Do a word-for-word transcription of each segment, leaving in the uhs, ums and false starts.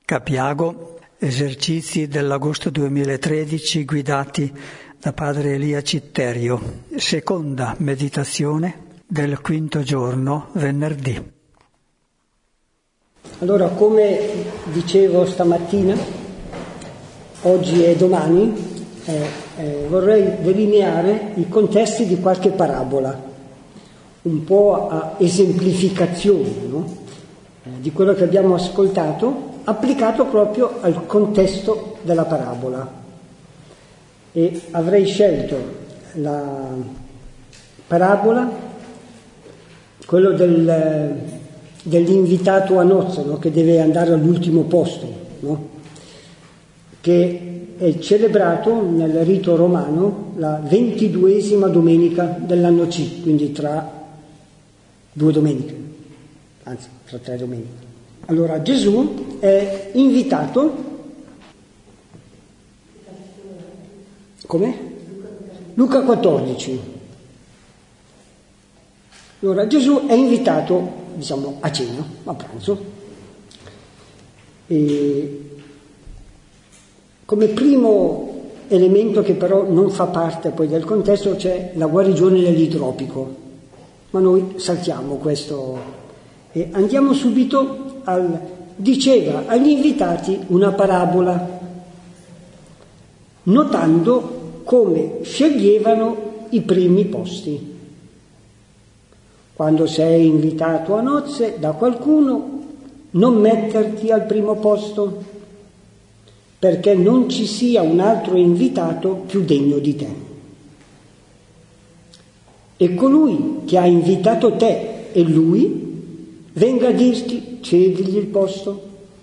Capiago, esercizi dell'agosto duemilatredici guidati da padre Elia Citterio, seconda meditazione del quinto giorno, venerdì. Allora, come dicevo stamattina, oggi e domani, eh, eh, vorrei delineare i contesti di qualche parabola, un po' a esemplificazione, no? eh, di quello che abbiamo ascoltato, applicato proprio al contesto della parabola. E avrei scelto la parabola, quello del, dell'invitato a nozze, no? Che deve andare all'ultimo posto, no? Che è celebrato nel rito romano la ventiduesima domenica dell'anno C, quindi tra due domeniche, anzi tra tre domeniche. Allora Gesù è invitato, come? Luca quattordici. Allora Gesù è invitato, diciamo, a cena, a pranzo, e come primo elemento che però non fa parte poi del contesto c'è la guarigione dell'idropico, ma noi saltiamo questo e andiamo subito al diceva agli invitati una parabola, notando come sceglievano i primi posti. Quando sei invitato a nozze da qualcuno, non metterti al primo posto, perché non ci sia un altro invitato più degno di te. E colui che ha invitato te e lui venga a dirti: cedigli il posto.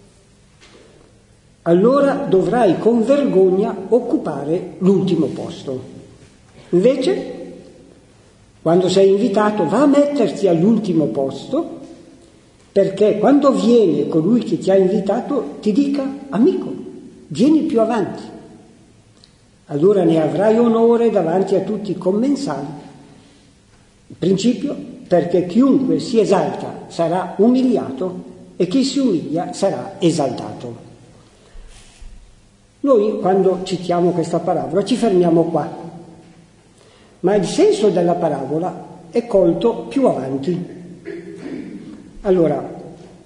Allora dovrai con vergogna occupare l'ultimo posto. Invece, quando sei invitato, va a metterti all'ultimo posto, perché quando viene colui che ti ha invitato ti dica: amico, vieni più avanti. Allora ne avrai onore davanti a tutti i commensali. Il principio, perché chiunque si esalta sarà umiliato e chi si umilia sarà esaltato. Noi quando citiamo questa parabola ci fermiamo qua, ma il senso della parabola è colto più avanti. Allora,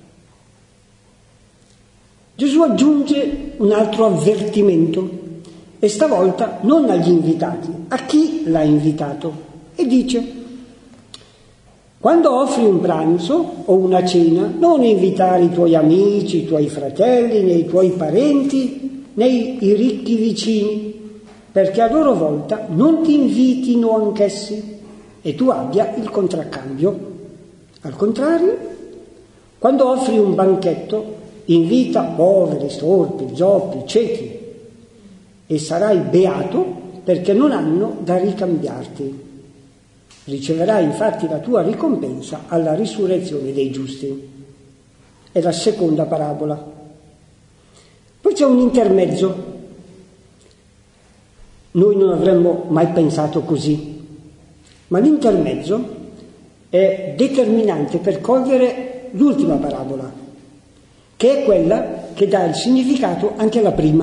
Gesù aggiunge un altro avvertimento, e stavolta non agli invitati, a chi l'ha invitato, e dice: quando offri un pranzo o una cena, non invitare i tuoi amici, i tuoi fratelli, né i tuoi parenti, né i ricchi vicini, perché a loro volta non ti invitino anch'essi e tu abbia il contraccambio. Al contrario, quando offri un banchetto, invita poveri, storpi, zoppi, ciechi, e sarai beato perché non hanno da ricambiarti. Riceverai infatti la tua ricompensa alla risurrezione dei giusti. È la seconda parabola. Poi c'è un intermezzo. Noi non avremmo mai pensato così, ma l'intermezzo è determinante per cogliere l'ultima parabola, che è quella che dà il significato anche alla prima.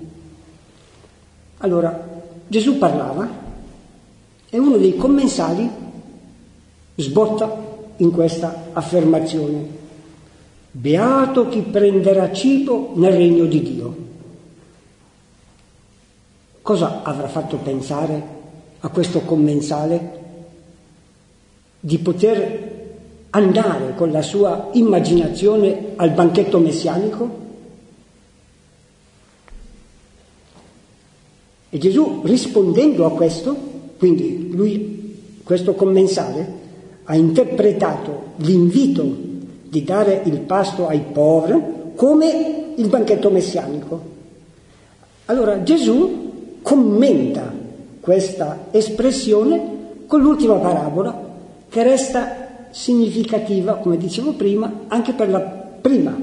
Allora, Gesù parlava e uno dei commensali sbotta in questa affermazione: beato chi prenderà cibo nel regno di Dio. Cosa avrà fatto pensare a questo commensale di poter andare con la sua immaginazione al banchetto messianico? E Gesù, rispondendo a questo, quindi lui, questo commensale, ha interpretato l'invito di dare il pasto ai poveri come il banchetto messianico. Allora Gesù commenta questa espressione con l'ultima parabola, che resta significativa, come dicevo prima, anche per la prima.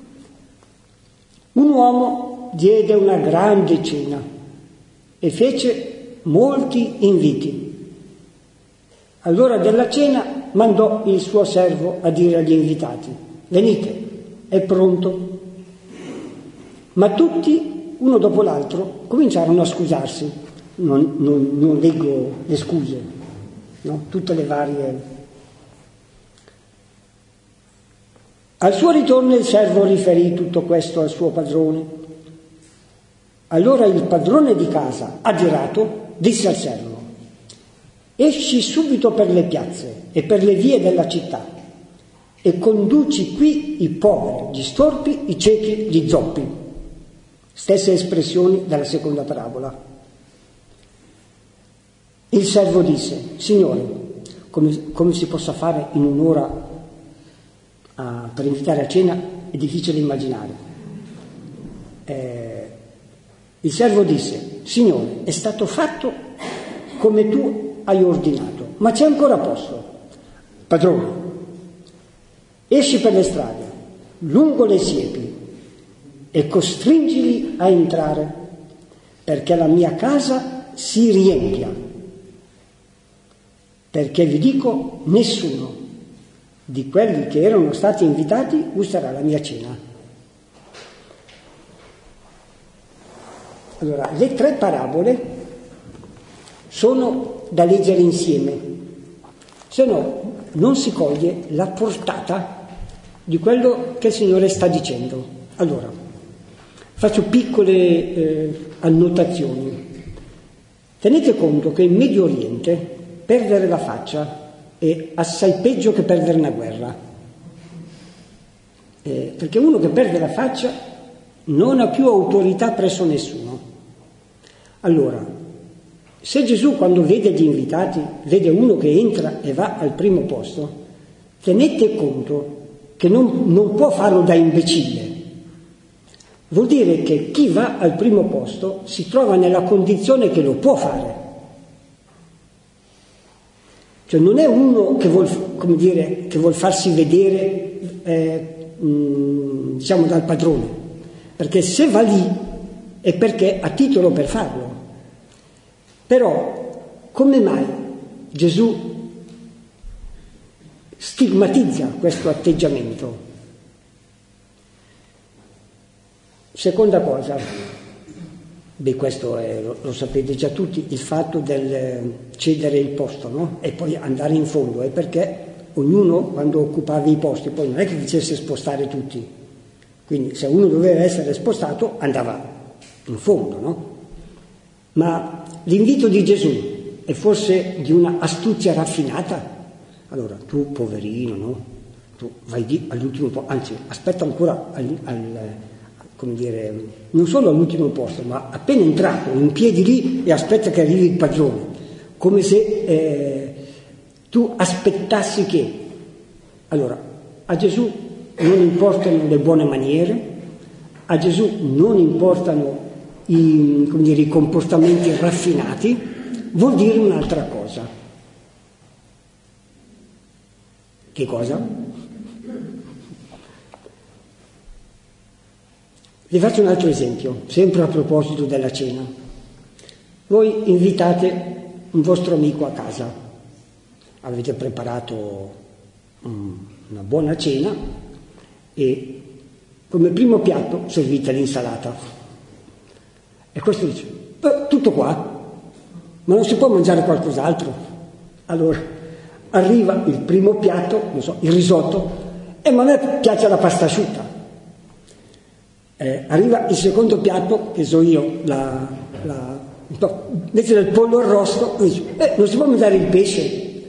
Un uomo diede una grande cena e fece molti inviti. All'ora della cena mandò il suo servo a dire agli invitati: venite, è pronto. Ma tutti, uno dopo l'altro, cominciarono a scusarsi. Non, non, non leggo le scuse, no? Tutte le varie. Al suo ritorno il servo riferì tutto questo al suo padrone. Allora il padrone di casa, adirato, disse al servo: esci subito per le piazze e per le vie della città e conduci qui i poveri, gli storpi, i ciechi, gli zoppi. Stesse espressioni dalla seconda parabola. Il servo disse: Signore, come, come si possa fare in un'ora a, per invitare a cena è difficile immaginare. Eh, il servo disse: Signore, è stato fatto come tu hai ordinato, ma c'è ancora posto. Padrone, esci per le strade, lungo le siepi, e costringili a entrare, perché la mia casa si riempia. Perché vi dico, nessuno di quelli che erano stati invitati gusterà la mia cena. Allora, le tre parabole sono da leggere insieme, se no non si coglie la portata di quello che il Signore sta dicendo. Allora, faccio piccole eh, annotazioni. Tenete conto che in Medio Oriente perdere la faccia è assai peggio che perdere una guerra, eh, perché uno che perde la faccia non ha più autorità presso nessuno. Allora, se Gesù quando vede gli invitati vede uno che entra e va al primo posto, tenete conto che non, non può farlo da imbecille. Vuol dire che chi va al primo posto si trova nella condizione che lo può fare. Cioè non è uno che vuol, come dire, che vuol farsi vedere eh, mh, diciamo dal padrone, perché se va lì è perché ha titolo per farlo. Però come mai Gesù stigmatizza questo atteggiamento? Seconda cosa, beh questo è, lo, lo sapete già tutti, il fatto del cedere il posto, no? E poi andare in fondo, è perché ognuno quando occupava i posti poi non è che facesse spostare tutti, quindi se uno doveva essere spostato andava in fondo, no? Ma l'invito di Gesù è forse di una astuzia raffinata? Allora, tu poverino, no? Tu vai di all'ultimo posto, anzi aspetta ancora al, al come dire, non solo all'ultimo posto, ma appena entrato, in piedi lì e aspetta che arrivi il padrone, come se eh, tu aspettassi che. Allora, a Gesù non importano le buone maniere, a Gesù non importano i, come dire, i comportamenti raffinati, vuol dire un'altra cosa. Che cosa? Vi faccio un altro esempio, sempre a proposito della cena. Voi invitate un vostro amico a casa, avete preparato um, una buona cena e come primo piatto servite l'insalata. E questo dice, eh, tutto qua, ma non si può mangiare qualcos'altro? Allora, arriva il primo piatto, non so, il risotto, e a me piace la pasta asciutta. Eh, arriva il secondo piatto, che so io, la, la, no, invece del pollo arrosto, dice, eh, non si può mangiare il pesce.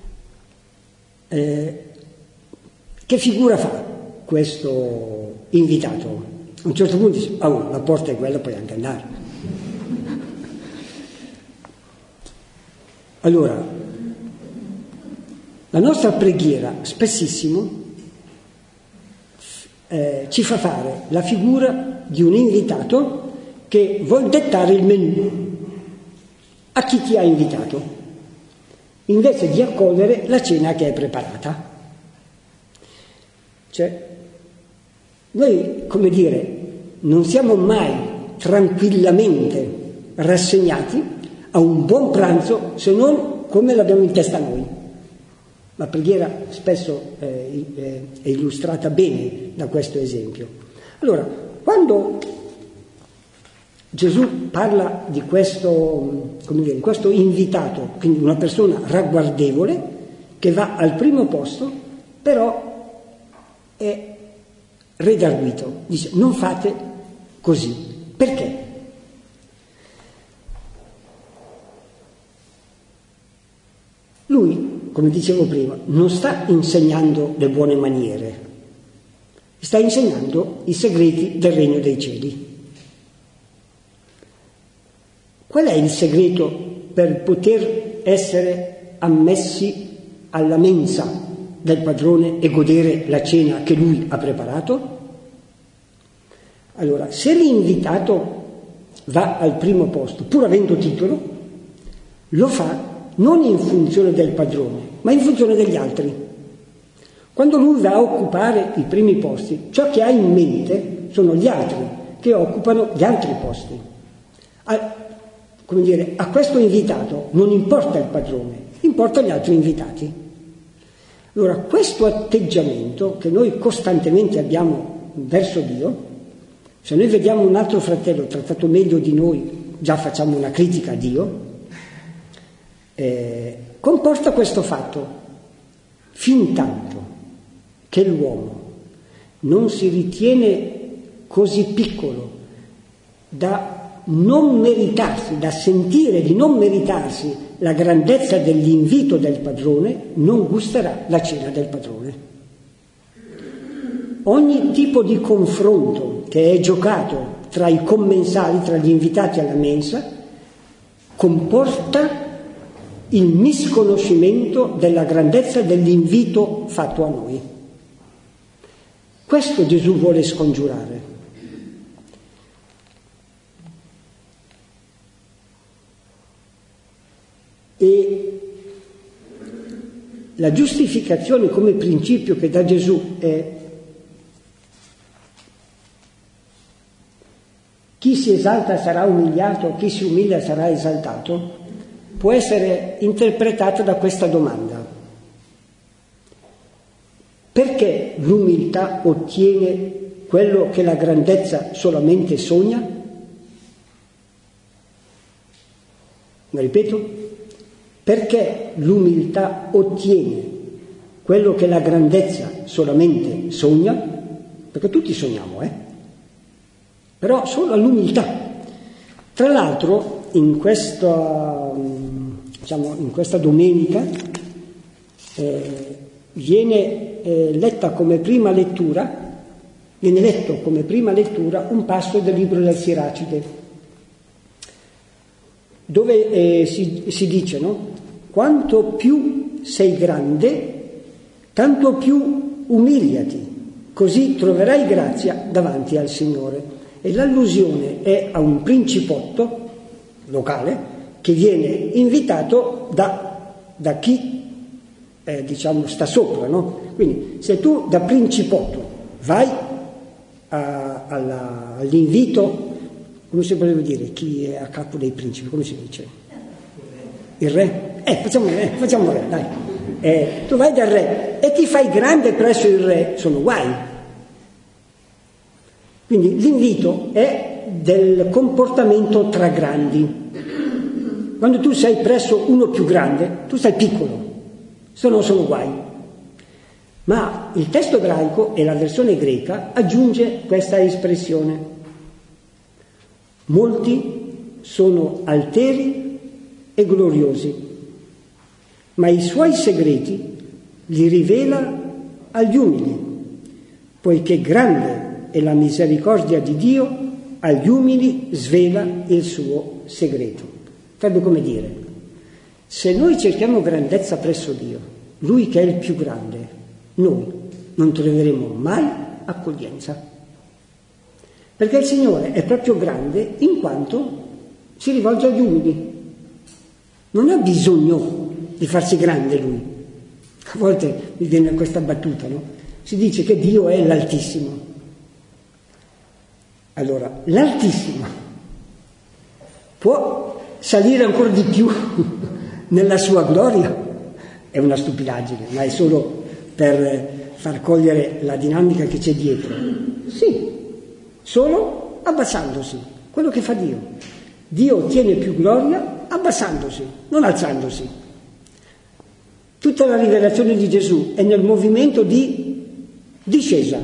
Eh, che figura fa questo invitato? A un certo punto dice, oh, la porta è quella, puoi anche andare. Allora, la nostra preghiera spessissimo Eh, ci fa fare la figura di un invitato che vuol dettare il menù a chi ti ha invitato, invece di accogliere la cena che è preparata. Cioè, noi, come dire, non siamo mai tranquillamente rassegnati a un buon pranzo se non come l'abbiamo in testa noi. La preghiera spesso eh, è illustrata bene da questo esempio. Allora, quando Gesù parla di questo, come dire, questo invitato, quindi una persona ragguardevole che va al primo posto, però è redarguito. Dice: non fate così. Perché? Lui, come dicevo prima, non sta insegnando le buone maniere, sta insegnando i segreti del regno dei cieli. Qual è il segreto per poter essere ammessi alla mensa del padrone e godere la cena che lui ha preparato? Allora, se l'invitato va al primo posto, pur avendo titolo, lo fa non in funzione del padrone, ma in funzione degli altri. Quando lui va a occupare i primi posti, ciò che ha in mente sono gli altri che occupano gli altri posti. A, come dire, a questo invitato non importa il padrone, importa gli altri invitati. Allora, questo atteggiamento che noi costantemente abbiamo verso Dio, se noi vediamo un altro fratello trattato meglio di noi, già facciamo una critica a Dio, eh, comporta questo fatto: fin tanto che l'uomo non si ritiene così piccolo da non meritarsi, da sentire di non meritarsi la grandezza dell'invito del padrone, non gusterà la cena del padrone. Ogni tipo di confronto che è giocato tra i commensali, tra gli invitati alla mensa, comporta il misconoscimento della grandezza dell'invito fatto a noi. Questo Gesù vuole scongiurare. E la giustificazione come principio che dà Gesù è: chi si esalta sarà umiliato, chi si umilia sarà esaltato, può essere interpretata da questa domanda: perché l'umiltà ottiene quello che la grandezza solamente sogna? Lo ripeto: perché l'umiltà ottiene quello che la grandezza solamente sogna? Perché tutti sogniamo, eh? Però solo all'umiltà. Tra l'altro, in questa, diciamo, in questa domenica eh, viene eh, letta come prima lettura, viene letto come prima lettura un passo del libro del Siracide, dove eh, si, si dice, no? Quanto più sei grande, tanto più umiliati, così troverai grazia davanti al Signore. E l'allusione è a un principotto locale che viene invitato da, da chi eh, diciamo sta sopra, no? Quindi se tu da principotto vai a, alla, all'invito, come si potrebbe dire, chi è a capo dei principi, come si dice? Il re? Eh, facciamo il re, facciamo il re, dai. Eh, tu vai dal re e ti fai grande presso il re, sono guai. Quindi l'invito è del comportamento tra grandi. Quando tu sei presso uno più grande, tu sei piccolo, se no sono guai. Ma il testo ebraico e la versione greca aggiunge questa espressione: molti sono alteri e gloriosi, ma i suoi segreti li rivela agli umili, poiché grande è la misericordia di Dio, agli umili svela il suo segreto. Sarebbe come dire: se noi cerchiamo grandezza presso Dio, Lui che è il più grande, noi non troveremo mai accoglienza. Perché il Signore è proprio grande in quanto si rivolge agli umili. Non ha bisogno di farsi grande Lui. A volte mi viene questa battuta, no? Si dice che Dio è l'Altissimo. Allora, l'Altissimo può salire ancora di più nella sua gloria? È una stupidaggine, ma è solo per far cogliere la dinamica che c'è dietro. Sì, solo abbassandosi. quello che fa Dio. Dio ottiene più gloria abbassandosi, non alzandosi. Tutta la rivelazione di Gesù è nel movimento di discesa.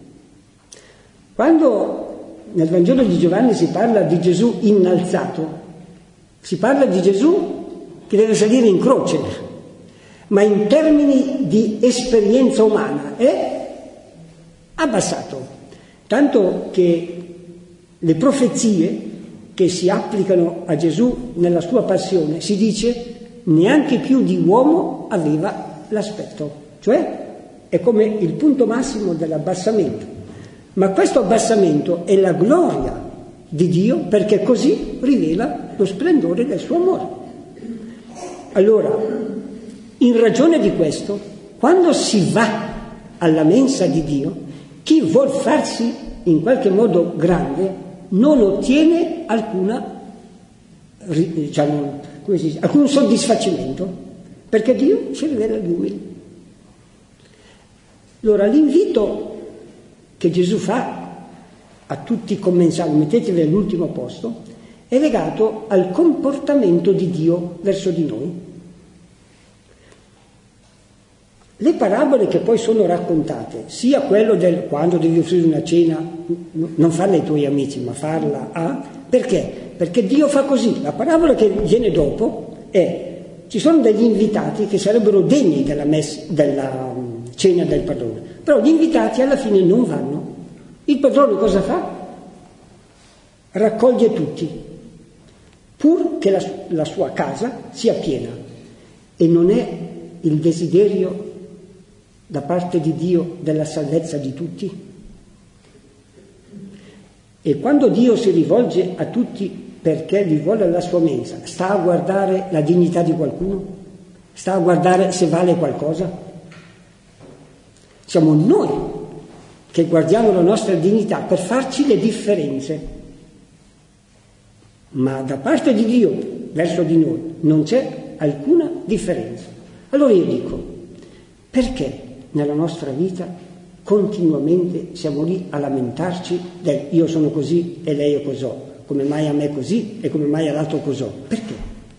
Quando nel Vangelo di Giovanni si parla di Gesù innalzato, si parla di Gesù che deve salire in croce, ma in termini di esperienza umana è abbassato. Tanto che le profezie che si applicano a Gesù nella sua passione, si dice, neanche più di uomo aveva l'aspetto, cioè è come il punto massimo dell'abbassamento. Ma questo abbassamento è la gloria di Dio, perché così rivela lo splendore del suo amore. Allora, in ragione di questo, quando si va alla mensa di Dio, chi vuol farsi in qualche modo grande non ottiene alcuna, diciamo, come si dice, alcun soddisfacimento, perché Dio ci rivela gli umili. Allora l'invito che Gesù fa a tutti i commensali, mettetevi all'ultimo posto, è legato al comportamento di Dio verso di noi. Le parabole che poi sono raccontate, sia quello del quando devi offrire una cena, non farla ai tuoi amici, ma farla a... Perché? Perché Dio fa così. La parabola che viene dopo è, ci sono degli invitati che sarebbero degni della, mess, della cena del padrone, però gli invitati alla fine non vanno. Il padrone cosa fa? Raccoglie tutti, pur che la, la sua casa sia piena. E non è il desiderio da parte di Dio della salvezza di tutti? E quando Dio si rivolge a tutti perché li vuole alla sua mensa, sta a guardare la dignità di qualcuno? Sta a guardare se vale qualcosa? Siamo noi che guardiamo la nostra dignità per farci le differenze. Ma da parte di Dio verso di noi non c'è alcuna differenza. Allora io dico, perché nella nostra vita continuamente siamo lì a lamentarci del io sono così e lei è così, come mai a me così e come mai all'altro così? Perché?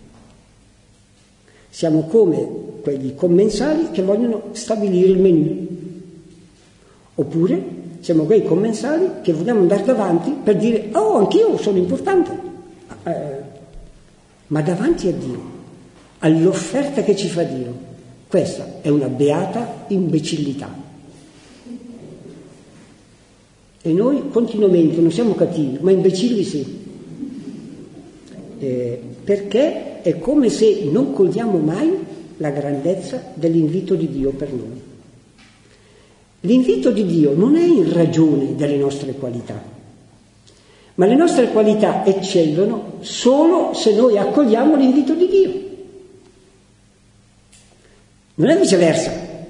Siamo come quegli commensali che vogliono stabilire il menù, oppure siamo quei commensali che vogliamo andare davanti per dire oh, anch'io sono importante, eh, ma davanti a Dio, all'offerta che ci fa Dio. Questa è una beata imbecillità. E noi continuamente non siamo cattivi, ma imbecilli sì. Eh, perché è come se non cogliamo mai la grandezza dell'invito di Dio per noi. L'invito di Dio non è in ragione delle nostre qualità, ma le nostre qualità eccellono solo se noi accogliamo l'invito di Dio. Non è viceversa.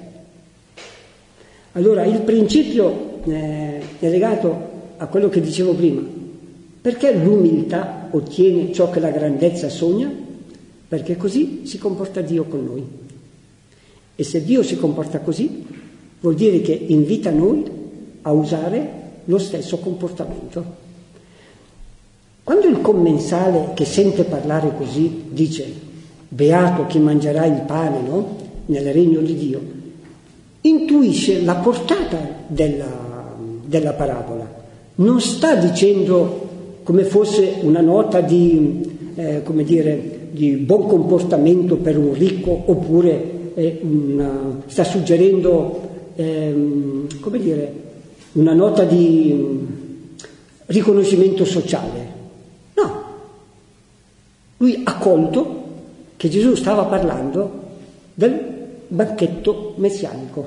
Allora il principio eh, è legato a quello che dicevo prima. Perché l'umiltà ottiene ciò che la grandezza sogna? Perché così si comporta Dio con noi. E se Dio si comporta così, vuol dire che invita noi a usare lo stesso comportamento. Quando il commensale che sente parlare così dice beato chi mangerà il pane, no? Nel regno di Dio, intuisce la portata della, della parabola. Non sta dicendo come fosse una nota di, eh, come dire, di buon comportamento per un ricco, oppure eh, una, sta suggerendo eh, come dire, una nota di riconoscimento sociale. No, lui ha colto che Gesù stava parlando del banchetto messianico,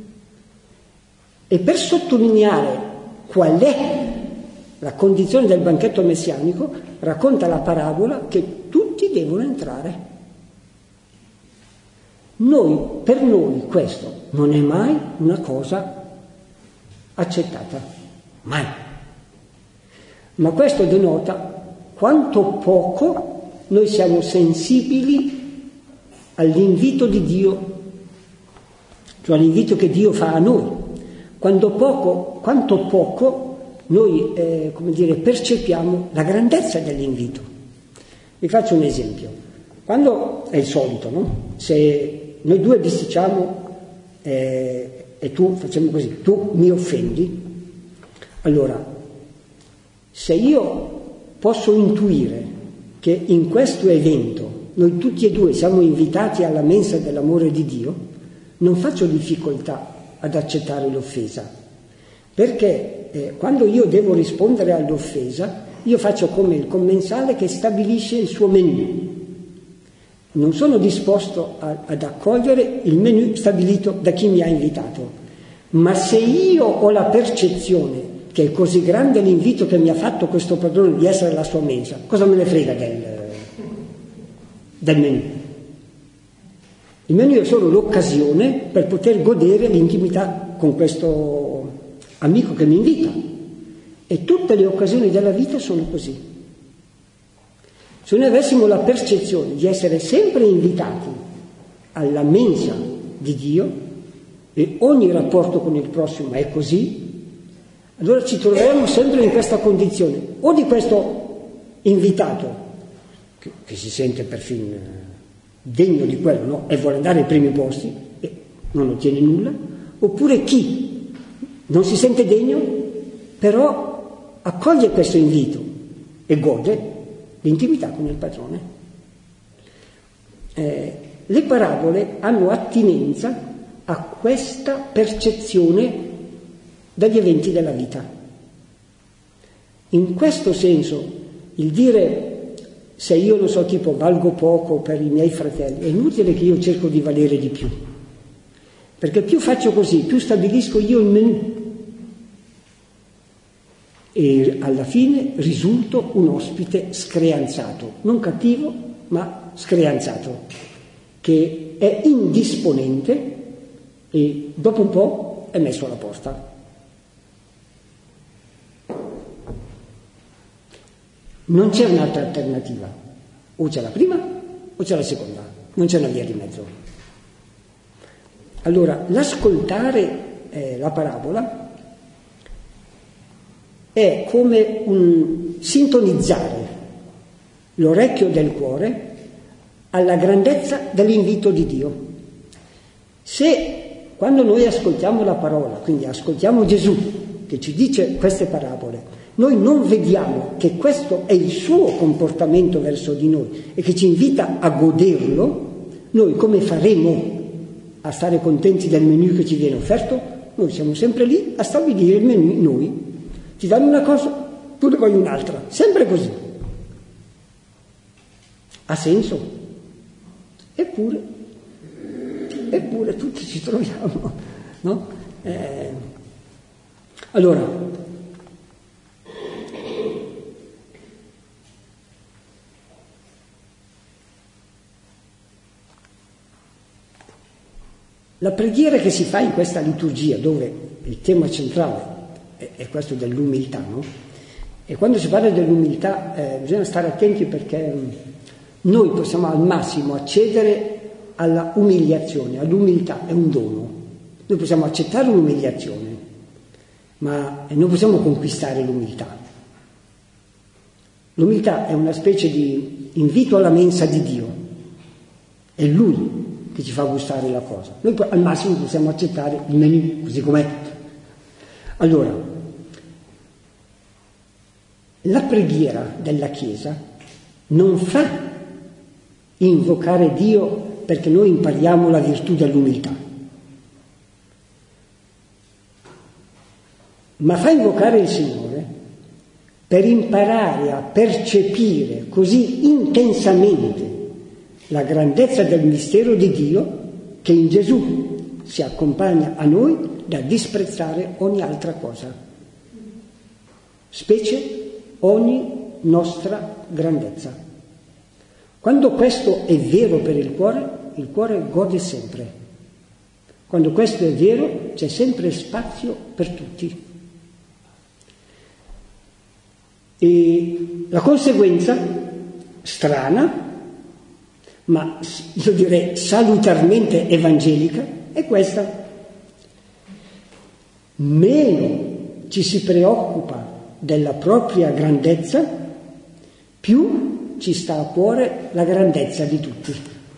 e per sottolineare qual è la condizione del banchetto messianico racconta la parabola che tutti devono entrare. Noi, per noi questo non è mai una cosa accettata, mai. Ma questo denota quanto poco noi siamo sensibili all'invito di Dio, cioè all'invito che Dio fa a noi, quando poco, quanto poco noi eh, come dire, percepiamo la grandezza dell'invito. Vi faccio un esempio. Quando è il solito, no? Se noi due bisticciamo eh, e tu facciamo così, tu mi offendi, allora se io posso intuire che in questo evento noi tutti e due siamo invitati alla mensa dell'amore di Dio, non faccio difficoltà ad accettare l'offesa, perché eh, quando io devo rispondere all'offesa, io faccio come il commensale che stabilisce il suo menù. Non sono disposto a, ad accogliere il menù stabilito da chi mi ha invitato, ma se io ho la percezione che è così grande l'invito che mi ha fatto questo padrone di essere alla sua mensa, cosa me ne frega del, del menù? Il menù è solo l'occasione per poter godere l'intimità con questo amico che mi invita, e tutte le occasioni della vita sono così. Se noi avessimo la percezione di essere sempre invitati alla mensa di Dio, e ogni rapporto con il prossimo è così, allora ci troveremo sempre in questa condizione, o di questo invitato che, che si sente perfino degno di quello, no? E vuole andare ai primi posti e non ottiene nulla, oppure chi non si sente degno però accoglie questo invito e gode l'intimità con il padrone. Eh, le parabole hanno attinenza a questa percezione dagli eventi della vita. In questo senso il dire se io non so tipo valgo poco per i miei fratelli, è inutile che io cerco di valere di più, perché più faccio così, più stabilisco io il menù e alla fine risulto un ospite screanzato, non cattivo ma screanzato, che è indisponente e dopo un po' è messo alla porta. Non c'è un'altra alternativa, o c'è la prima o c'è la seconda, non c'è una via di mezzo. Allora, l'ascoltare eh, la parabola è come un sintonizzare l'orecchio del cuore alla grandezza dell'invito di Dio. Se quando noi ascoltiamo la parola, quindi ascoltiamo Gesù che ci dice queste parabole, noi non vediamo che questo è il suo comportamento verso di noi e che ci invita a goderlo, noi come faremo a stare contenti del menù che ci viene offerto? Noi siamo sempre lì a stabilire il menù noi. Ti danno una cosa, tu ne vuoi un'altra, sempre così. Ha senso? Eppure, eppure tutti ci troviamo, no? Eh, allora, la preghiera che si fa in questa liturgia, dove il tema centrale è, è questo dell'umiltà, no? E quando si parla dell'umiltà eh, bisogna stare attenti, perché noi possiamo al massimo accedere alla umiliazione, all'umiltà è un dono. Noi possiamo accettare l'umiliazione, ma non possiamo conquistare l'umiltà. L'umiltà è una specie di invito alla mensa di Dio, è Lui che ci fa gustare la cosa. Noi al massimo possiamo accettare il menù così com'è. Allora, la preghiera della Chiesa non fa invocare Dio perché noi impariamo la virtù dell'umiltà, ma fa invocare il Signore per imparare a percepire così intensamente la grandezza del mistero di Dio che in Gesù si accompagna a noi da disprezzare ogni altra cosa, specie ogni nostra grandezza. Quando questo è vero per il cuore, il cuore gode sempre. Quando questo è vero, c'è sempre spazio per tutti. E la conseguenza strana, ma io direi salutarmente evangelica, è questa: meno ci si preoccupa della propria grandezza, più ci sta a cuore la grandezza di tutti.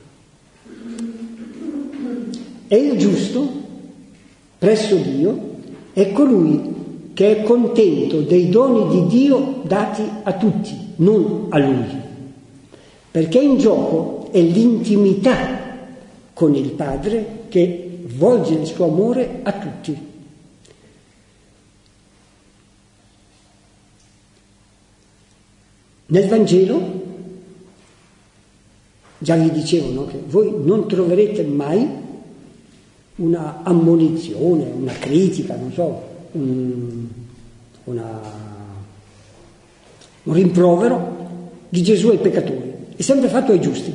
E il giusto, presso Dio, è colui che è contento dei doni di Dio dati a tutti, non a lui. Perché in gioco è l'intimità con il Padre che volge il suo amore a tutti. Nel Vangelo, già vi dicevo, no, che voi non troverete mai una ammonizione, una critica, non so, un, una, un rimprovero di Gesù ai peccatori. È sempre fatto ai giusti.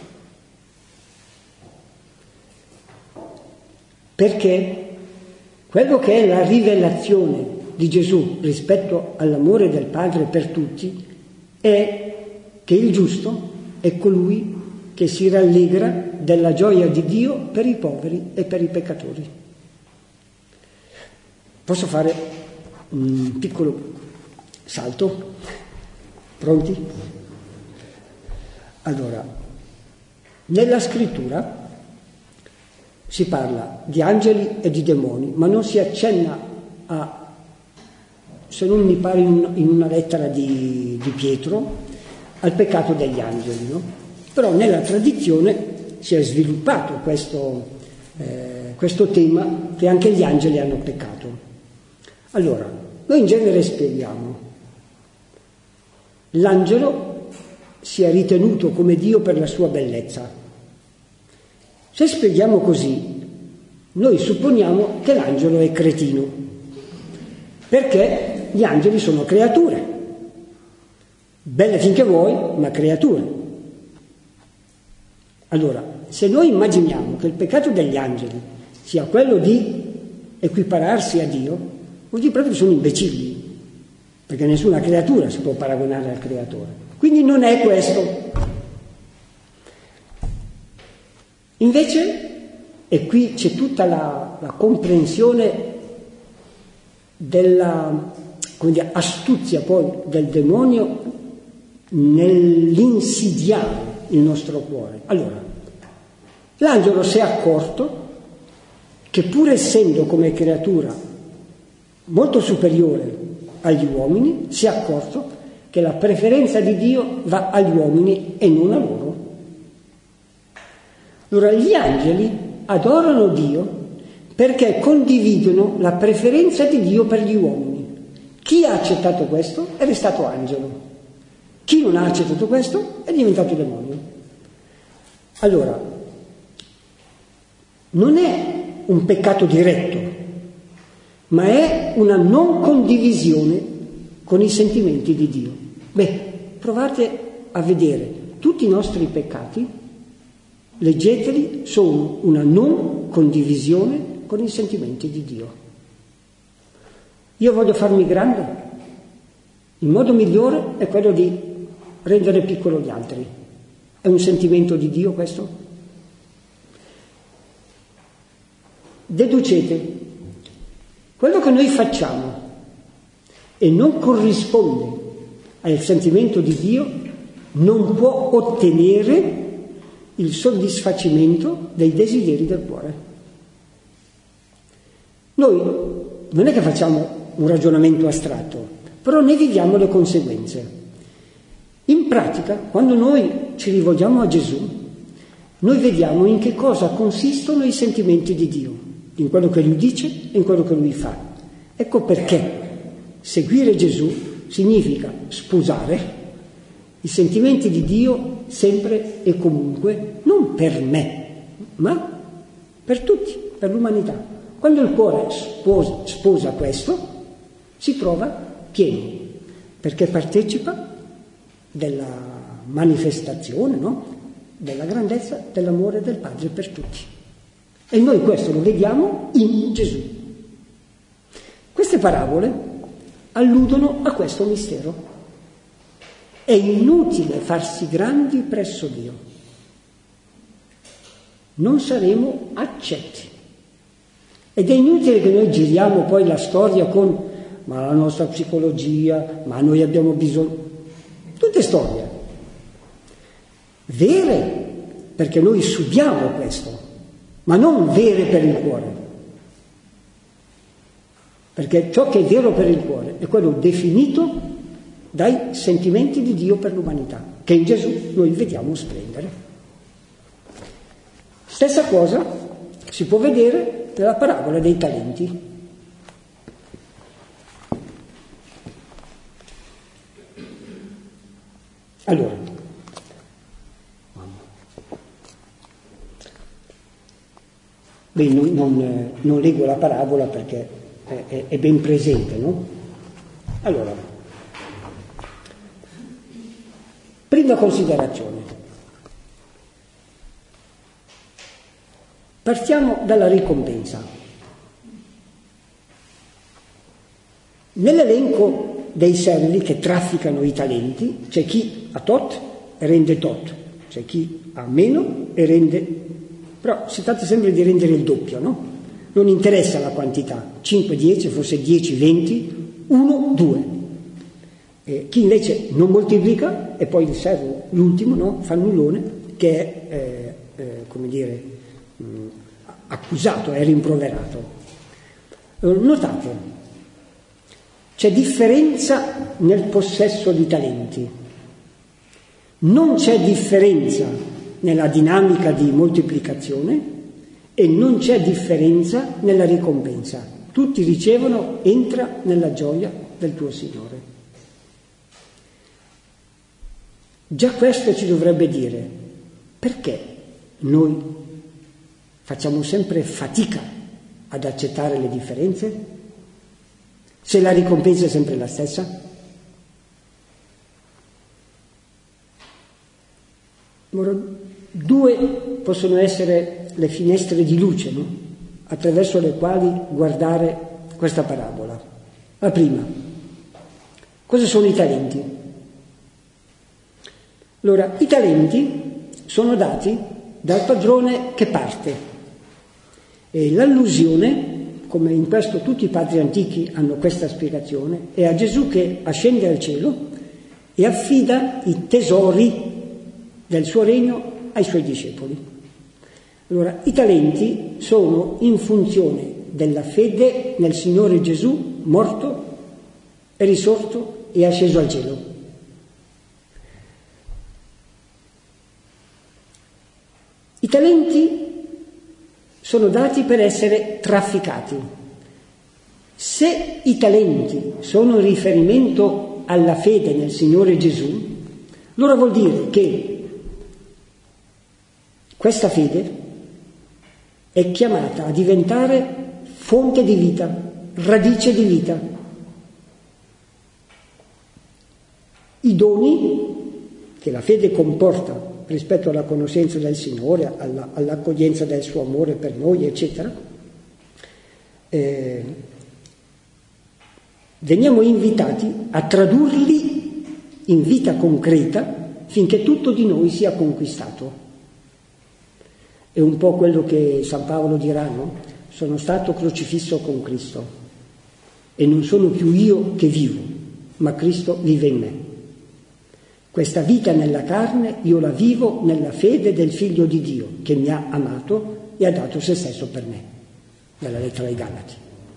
Perché quello che è la rivelazione di Gesù rispetto all'amore del Padre per tutti è che il giusto è colui che si rallegra della gioia di Dio per i poveri e per i peccatori. Posso fare un piccolo salto? Pronti? Allora, nella scrittura si parla di angeli e di demoni, ma non si accenna a, se non mi pare in una lettera di, di Pietro, al peccato degli angeli, no? Però nella tradizione si è sviluppato questo, eh, questo tema che anche gli angeli hanno peccato. Allora, noi in genere spieghiamo: l'angelo si è ritenuto come Dio per la sua bellezza. Se spieghiamo così, noi supponiamo che l'angelo è cretino, perché gli angeli sono creature, belle finché vuoi, ma creature. Allora, se noi immaginiamo che il peccato degli angeli sia quello di equipararsi a Dio, vuol dire proprio che sono imbecilli, perché nessuna creatura si può paragonare al creatore. Quindi non è questo. Invece, e qui c'è tutta la, la comprensione della, come dire, astuzia poi del demonio nell'insidiare il nostro cuore. Allora, l'angelo si è accorto che pur essendo come creatura molto superiore agli uomini, si è accorto che la preferenza di Dio va agli uomini e non a loro. Allora, gli angeli adorano Dio perché condividono la preferenza di Dio per gli uomini. Chi ha accettato questo è restato angelo. Chi non ha accettato questo è diventato demonio. Allora, non è un peccato diretto, ma è una non condivisione con i sentimenti di Dio. Beh, provate a vedere tutti i nostri peccati, leggeteli, sono una non condivisione con i sentimenti di Dio. Io voglio farmi grande, il modo migliore è quello di rendere piccolo gli altri. È un sentimento di Dio questo? Deducete, quello che noi facciamo e non corrisponde al sentimento di Dio non può ottenere il soddisfacimento dei desideri del cuore. Noi non è che facciamo un ragionamento astratto, però ne viviamo le conseguenze. In pratica, quando noi ci rivolgiamo a Gesù, noi vediamo in che cosa consistono i sentimenti di Dio, in quello che Lui dice e in quello che Lui fa. Ecco perché seguire Gesù significa sposare i sentimenti di Dio sempre e comunque, non per me, ma per tutti, per l'umanità. Quando il cuore sposa, sposa questo, si trova pieno, perché partecipa della manifestazione, no? Della grandezza dell'amore del Padre per tutti. E noi questo lo vediamo in Gesù. Queste parabole alludono a questo mistero. È inutile farsi grandi presso Dio. Non saremo accetti. Ed è inutile che noi giriamo poi la storia con ma la nostra psicologia, ma noi abbiamo bisogno, tutte storie vere, perché noi subiamo questo, ma non vere per il cuore, perché ciò che è vero per il cuore è quello definito dai sentimenti di Dio per l'umanità, che in Gesù noi vediamo splendere. Stessa cosa si può vedere nella parabola dei talenti. Allora, beh, non, non, non leggo la parabola perché è, è, è ben presente, no? Allora, prima considerazione. Partiamo dalla ricompensa. Nell'elenco dei servi che trafficano i talenti c'è chi ha tot e rende tot, c'è chi ha meno e rende, però si tratta sempre di rendere il doppio, no? Non interessa la quantità, cinque, dieci, forse dieci, venti, uno, due. E chi invece non moltiplica, e poi il servo, l'ultimo, no? Fannullone, che è, eh, eh, come dire, mh, accusato, è rimproverato. Notate, c'è differenza nel possesso di talenti, non c'è differenza nella dinamica di moltiplicazione e non c'è differenza nella ricompensa. Tutti ricevono, entra nella gioia del tuo Signore. Già questo ci dovrebbe dire perché noi facciamo sempre fatica ad accettare le differenze, se la ricompensa è sempre la stessa. Ora, due possono essere le finestre di luce, no? Attraverso le quali guardare questa parabola. La prima, cosa sono i talenti? Allora, i talenti sono dati dal padrone che parte e l'allusione, come in questo tutti i padri antichi hanno questa spiegazione, è a Gesù che ascende al cielo e affida i tesori del suo regno ai suoi discepoli. Allora, i talenti sono in funzione della fede nel Signore Gesù, morto, è risorto e asceso al cielo. I talenti sono dati per essere trafficati. Se i talenti sono in riferimento alla fede nel Signore Gesù, allora vuol dire che questa fede è chiamata a diventare fonte di vita, radice di vita. I doni che la fede comporta rispetto alla conoscenza del Signore, alla, all'accoglienza del suo amore per noi, eccetera, eh, veniamo invitati a tradurli in vita concreta finché tutto di noi sia conquistato. È un po' quello che San Paolo dirà, no? Sono stato crocifisso con Cristo e non sono più io che vivo, ma Cristo vive in me. Questa vita nella carne io la vivo nella fede del Figlio di Dio che mi ha amato e ha dato se stesso per me, nella lettera ai Galati.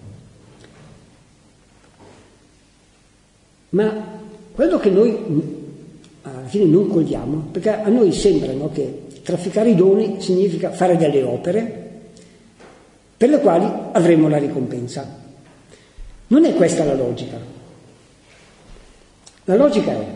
Ma quello che noi alla fine non cogliamo, perché a noi sembra, no, che trafficare i doni significa fare delle opere per le quali avremo la ricompensa. Non è questa la logica. La logica è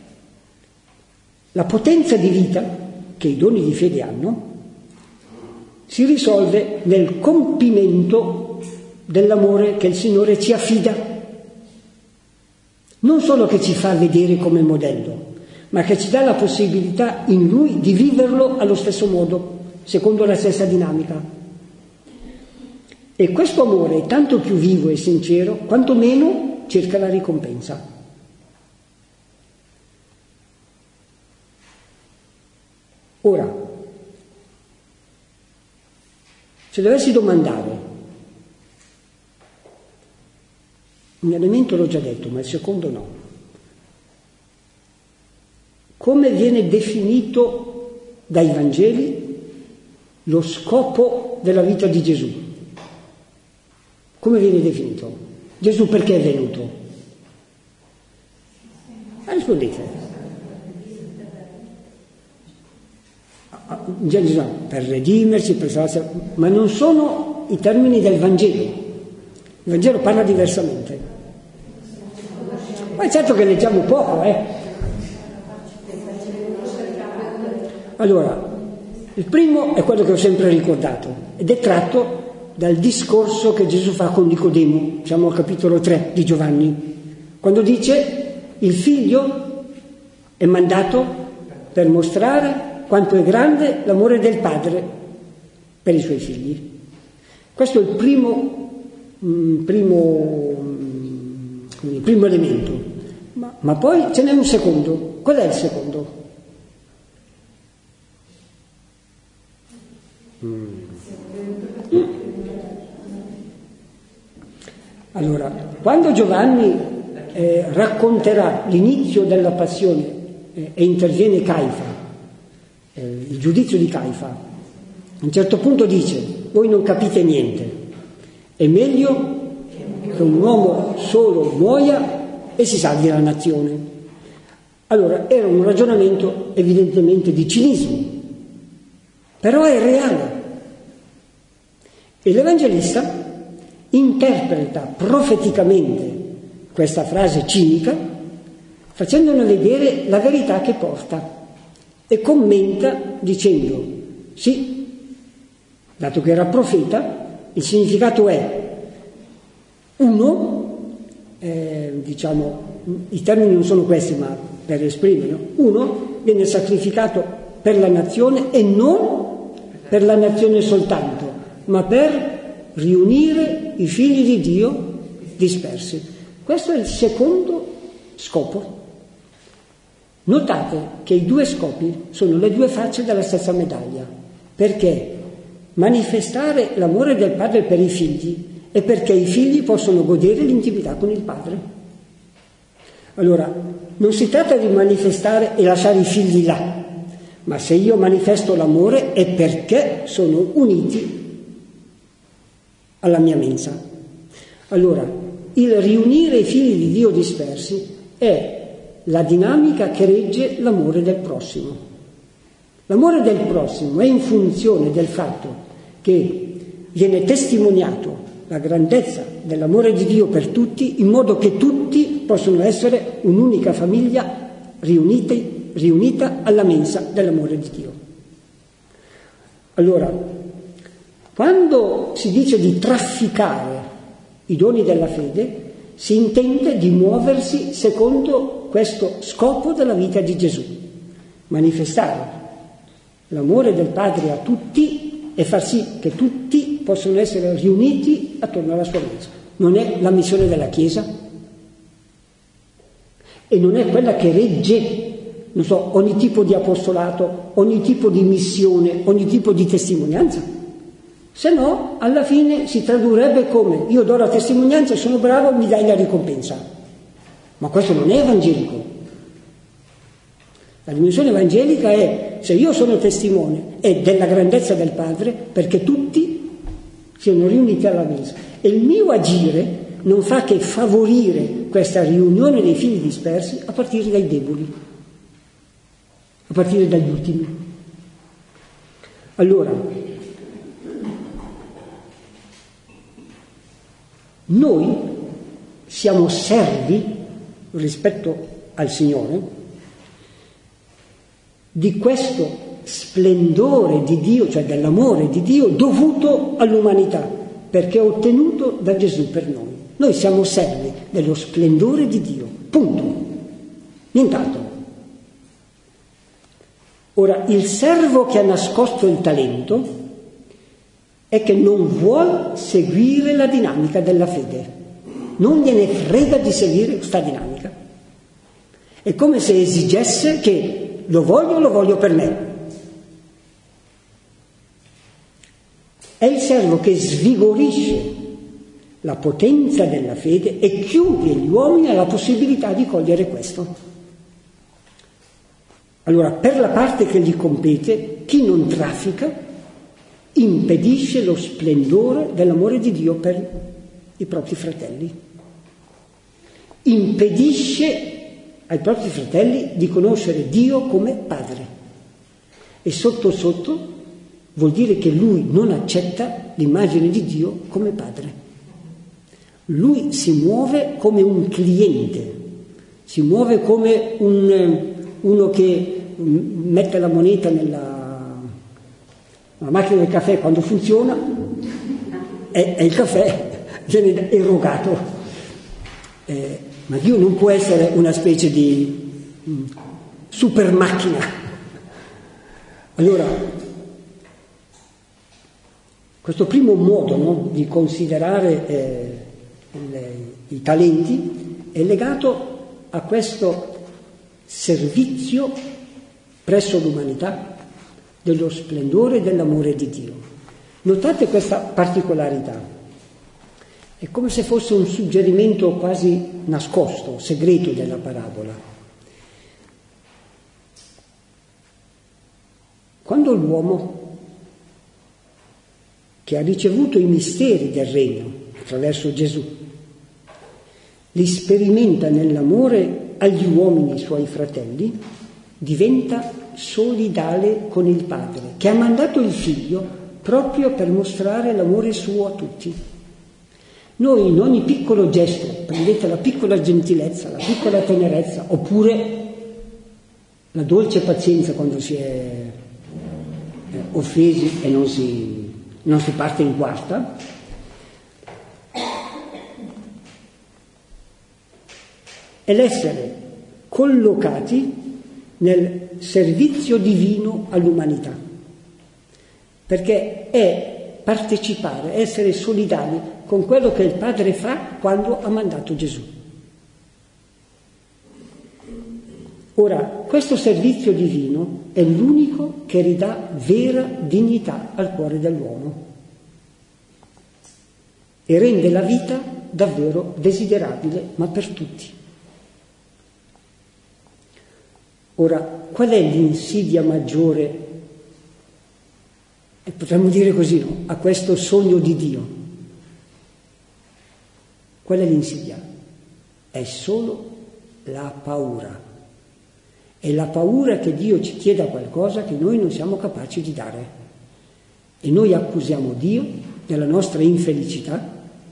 la potenza di vita che i doni di fede hanno si risolve nel compimento dell'amore che il Signore ci affida. Non solo che ci fa vedere come modello, ma che ci dà la possibilità in Lui di viverlo allo stesso modo, secondo la stessa dinamica. E questo amore è tanto più vivo e sincero, quanto meno cerca la ricompensa. Ora, se dovessi domandare Un elemento l'ho già detto, ma il secondo no. Come viene definito dai Vangeli lo scopo della vita di Gesù? Come viene definito? Gesù perché è venuto? Ma rispondete. Gesù, per redimerci, per salvarsi, ma non sono i termini del Vangelo. Il Vangelo parla diversamente. Ma è certo che leggiamo poco, eh. Allora, il primo è quello che ho sempre ricordato ed è tratto dal discorso che Gesù fa con Nicodemo, siamo al capitolo tre di Giovanni, quando dice: il figlio è mandato per mostrare quanto è grande l'amore del padre per i suoi figli. Questo è il primo, mh, primo, mh, primo elemento. Ma, ma poi ce n'è un secondo. Qual è il secondo? Mm. Allora, quando Giovanni eh, racconterà l'inizio della passione eh, e interviene Caifa, eh, il giudizio di Caifa, a un certo punto dice: voi non capite niente, è meglio che un uomo solo muoia e si salvi la nazione. Allora, era un ragionamento evidentemente di cinismo, però è reale. E l'Evangelista interpreta profeticamente questa frase cinica facendone vedere la verità che porta e commenta dicendo: sì, dato che era profeta, il significato è uno, eh, diciamo, i termini non sono questi ma per esprimerlo, uno viene sacrificato per la nazione e non per la nazione soltanto, ma per riunire i figli di Dio dispersi. Questo è il secondo scopo. Notate che i due scopi sono le due facce della stessa medaglia, perché manifestare l'amore del padre per i figli e perché i figli possono godere l'intimità con il padre. Allora, non si tratta di manifestare e lasciare i figli là, ma se io manifesto l'amore è perché sono uniti alla mia mensa. Allora, il riunire i figli di Dio dispersi è la dinamica che regge l'amore del prossimo. L'amore del prossimo è in funzione del fatto che viene testimoniato la grandezza dell'amore di Dio per tutti, in modo che tutti possono essere un'unica famiglia riunite, riunita alla mensa dell'amore di Dio. Allora, quando si dice di trafficare i doni della fede, si intende di muoversi secondo questo scopo della vita di Gesù: manifestare l'amore del Padre a tutti e far sì che tutti possano essere riuniti attorno alla sua mensa. Non è la missione della Chiesa e non è quella che regge, non so, ogni tipo di apostolato, ogni tipo di missione, ogni tipo di testimonianza. Se no, alla fine si tradurrebbe come: io do la testimonianza, sono bravo, mi dai la ricompensa. Ma questo non è evangelico. La dimensione evangelica è: se io sono testimone, è della grandezza del Padre, perché tutti siano riuniti alla mensa. E il mio agire non fa che favorire questa riunione dei figli dispersi a partire dai deboli, a partire dagli ultimi. Allora, noi siamo servi rispetto al Signore di questo splendore di Dio, cioè dell'amore di Dio dovuto all'umanità, perché è ottenuto da Gesù per noi. Noi siamo servi dello splendore di Dio, punto, nient'altro. Ora, il servo che ha nascosto il talento è che non vuol seguire la dinamica della fede, non gliene frega di seguire questa dinamica. È come se esigesse che lo voglio, lo voglio per me. È il servo che svigorisce la potenza della fede e chiude gli uomini alla possibilità di cogliere questo. Allora, per la parte che gli compete, chi non traffica impedisce lo splendore dell'amore di Dio per i propri fratelli. Impedisce ai propri fratelli di conoscere Dio come Padre. E sotto sotto vuol dire che lui non accetta l'immagine di Dio come Padre. Lui si muove come un cliente, si muove come un, uno che mette la moneta nella, nella macchina del caffè, quando funziona e, e il caffè viene erogato. Eh, ma Dio non può essere una specie di mh, super macchina. Allora, questo primo modo, no, di considerare eh, le, i talenti è legato a questo servizio presso l'umanità dello splendore e dell'amore di Dio. Notate questa particolarità. È come se fosse un suggerimento quasi nascosto, segreto della parabola. Quando l'uomo, che ha ricevuto i misteri del regno attraverso Gesù, li sperimenta nell'amore agli uomini suoi fratelli, diventa solidale con il Padre, che ha mandato il Figlio proprio per mostrare l'amore suo a tutti. Noi in ogni piccolo gesto, prendete la piccola gentilezza, la piccola tenerezza, oppure la dolce pazienza quando si è eh, offesi e non si, non si parte in quarta, è l'essere collocati nel servizio divino all'umanità, perché è partecipare, essere solidali con quello che il Padre fa quando ha mandato Gesù. Ora, questo servizio divino è l'unico che ridà vera dignità al cuore dell'uomo e rende la vita davvero desiderabile, ma per tutti. Ora, qual è l'insidia maggiore, e potremmo dire così, no, a questo sogno di Dio? Qual è l'insidia? È solo la paura. È la paura che Dio ci chieda qualcosa che noi non siamo capaci di dare. E noi accusiamo Dio della nostra infelicità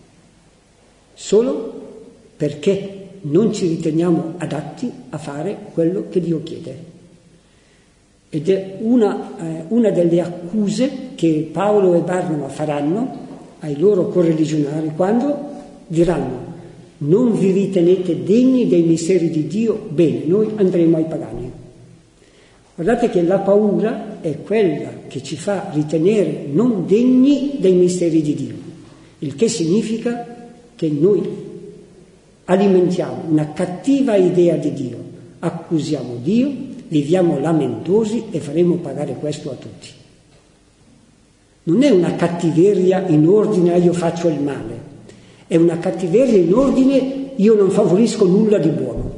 solo perché non ci riteniamo adatti a fare quello che Dio chiede. Ed è una, eh, una delle accuse che Paolo e Barnaba faranno ai loro correligionari quando diranno: non vi ritenete degni dei misteri di Dio, bene, noi andremo ai pagani. Guardate che la paura è quella che ci fa ritenere non degni dei misteri di Dio, il che significa che noi alimentiamo una cattiva idea di Dio, accusiamo Dio, viviamo lamentosi e faremo pagare questo a tutti. Non è una cattiveria in ordine io faccio il male, è una cattiveria in ordine io non favorisco nulla di buono.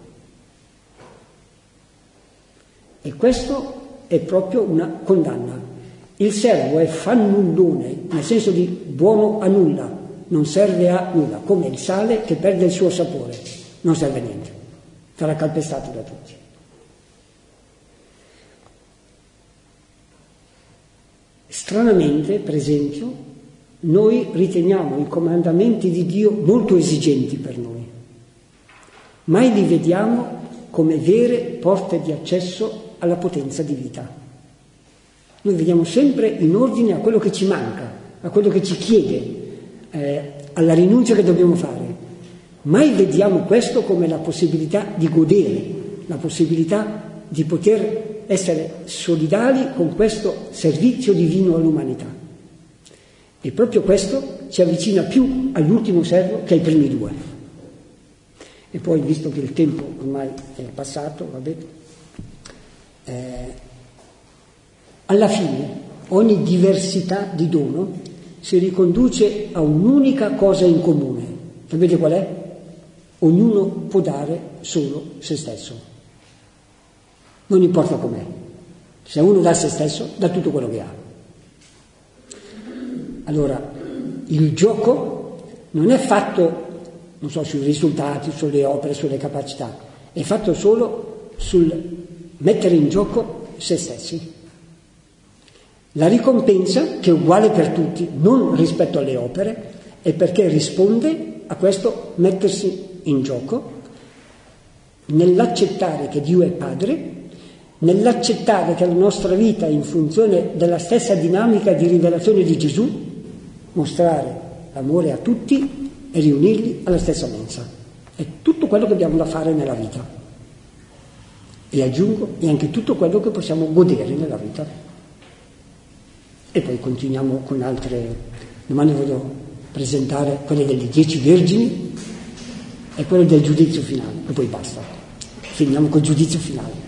E questo è proprio una condanna. Il servo è fannullone, nel senso di buono a nulla, non serve a nulla, come il sale che perde il suo sapore, non serve a niente, sarà calpestato da tutti. Stranamente, per esempio, noi riteniamo i comandamenti di Dio molto esigenti per noi, mai li vediamo come vere porte di accesso alla potenza di vita. Noi vediamo sempre in ordine a quello che ci manca, a quello che ci chiede, eh, alla rinuncia che dobbiamo fare. Mai vediamo questo come la possibilità di godere, la possibilità di poter essere solidali con questo servizio divino all'umanità. E proprio questo ci avvicina più all'ultimo servo che ai primi due. E poi, visto che il tempo ormai è passato, vabbè, eh, alla fine ogni diversità di dono si riconduce a un'unica cosa in comune. Sapete qual è? Ognuno può dare solo se stesso. Non importa com'è. Se uno dà se stesso, dà tutto quello che ha. Allora, il gioco non è fatto, non so, sui risultati, sulle opere, sulle capacità, è fatto solo sul mettere in gioco se stessi. La ricompensa, che è uguale per tutti, non rispetto alle opere, è perché risponde a questo mettersi in gioco, nell'accettare che Dio è Padre, nell'accettare che la nostra vita è in funzione della stessa dinamica di rivelazione di Gesù, mostrare l'amore a tutti e riunirli alla stessa mensa. È tutto quello che abbiamo da fare nella vita. E aggiungo, è anche tutto quello che possiamo godere nella vita. E poi continuiamo con altre domande. Voglio presentare quelle delle dieci vergini e quelle del giudizio finale, e poi basta. Finiamo col giudizio finale.